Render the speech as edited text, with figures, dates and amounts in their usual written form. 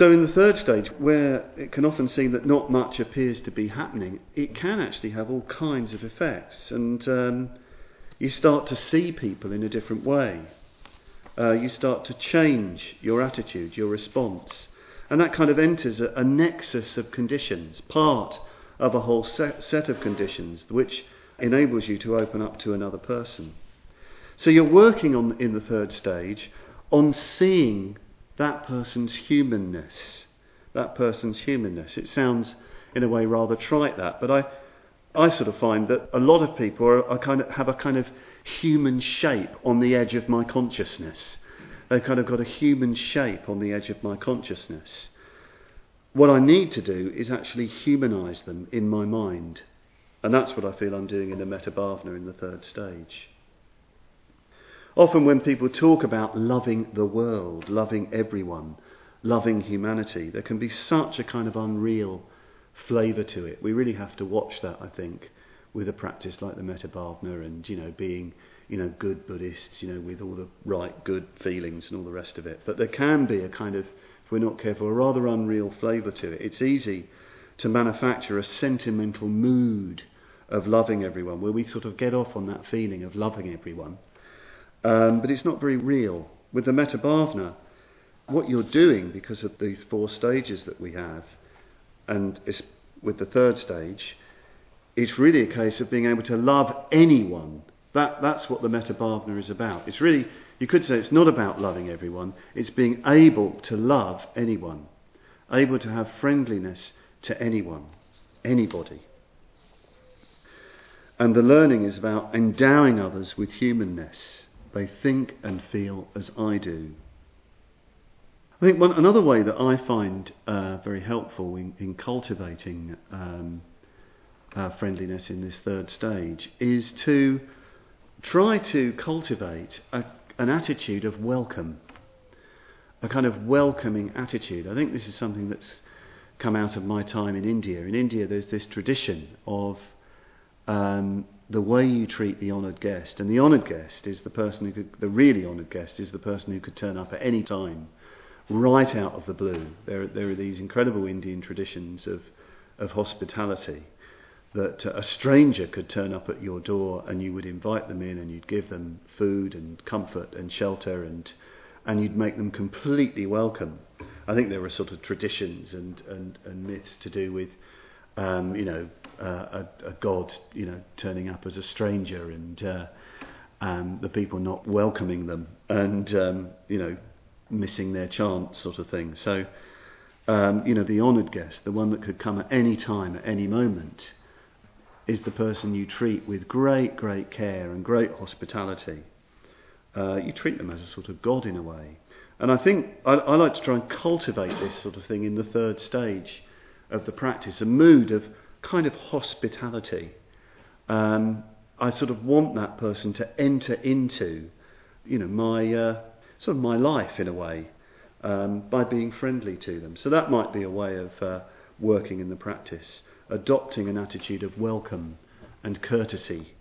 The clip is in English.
So in the third stage, where it can often seem that not much appears to be happening, it can actually have all kinds of effects. And you start to see people in a different way. You start to change your attitude, your response. And that kind of enters a nexus of conditions, part of a whole set of conditions, which enables you to open up to another person. So you're working in the third stage on seeing that person's humanness. It sounds, in a way, rather trite, but I sort of find that a lot of people have a kind of human shape on the edge of my consciousness. They've kind of got a human shape on the edge of my consciousness. What I need to do is actually humanise them in my mind. And that's what I feel I'm doing in the Metta Bhavana in the third stage. Often when people talk about loving the world, loving everyone, loving humanity, there can be such a kind of unreal flavour to it. We really have to watch that, I think, with a practice like the Metta Bhavana and, being, good Buddhists, with all the right, good feelings and all the rest of it. But there can be a kind of, if we're not careful, a rather unreal flavour to it. It's easy to manufacture a sentimental mood of loving everyone, where we sort of get off on that feeling of loving everyone. But it's not very real. With the Metta Bhavana, what you're doing, because of these 4 stages that we have, and with the third stage, it's really a case of being able to love anyone. That's what the Metta Bhavana is about. It's really, you could say it's not about loving everyone, it's being able to love anyone, able to have friendliness to anyone, anybody. And the learning is about endowing others with humanness. They think and feel as I do. I think another way that I find very helpful in cultivating friendliness in this third stage is to try to cultivate an attitude of welcome, a kind of welcoming attitude. I think this is something that's come out of my time in India. In India, there's this tradition of the way you treat the honoured guest, and the honoured guest is the really honoured guest is the person who could turn up at any time, right out of the blue. There are these incredible Indian traditions of hospitality, that a stranger could turn up at your door and you would invite them in and you'd give them food and comfort and shelter and you'd make them completely welcome. I think there are sort of traditions and myths to do with a god, turning up as a stranger and the people not welcoming them and, missing their chance sort of thing. So, the honoured guest, the one that could come at any time, at any moment, is the person you treat with great, great care and great hospitality. You treat them as a sort of god in a way. And I think I like to try and cultivate this sort of thing in the third stage of the practice, a mood of kind of hospitality. I sort of want that person to enter into, my sort of my life in a way, by being friendly to them. So that might be a way of working in the practice, adopting an attitude of welcome and courtesy